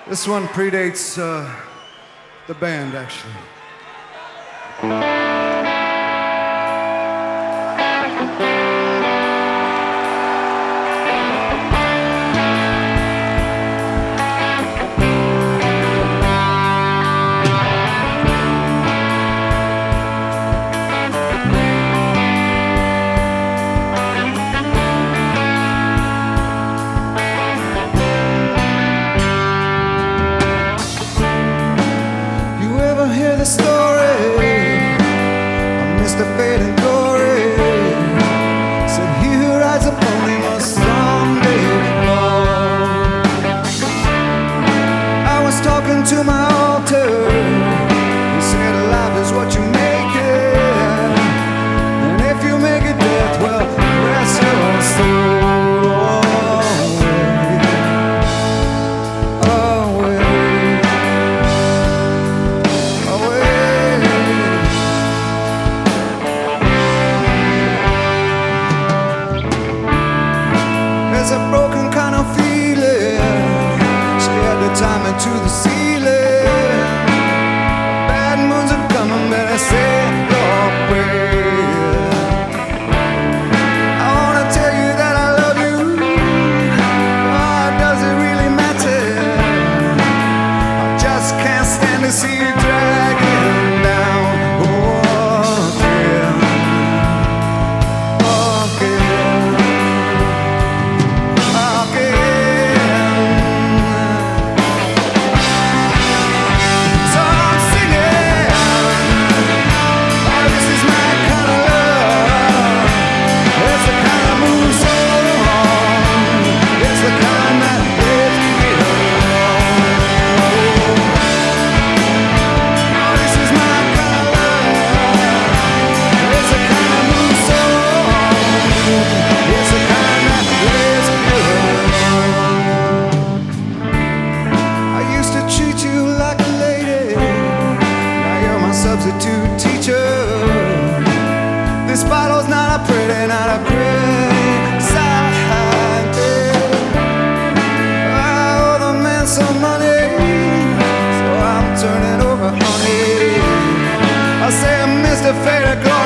This one predates the band, actually. The story of Mr. Fate and Glory said he who rides a pony must someday fall. I was talking to my altar. He said life is what you make it, and if you make it death, well, rest your soul. There's a broken kind of feeling. She had to tie me to the ceiling. Bad moons have come and better say your prayer. I wanna tell you that I love you. Oh, does it really matter? I just can't stand to see you dragging down. Substitute teacher. This bottle's not a pretty, not a pretty sight. I owe the man some money, so I'm turning over honey. I say, Mr. Fate,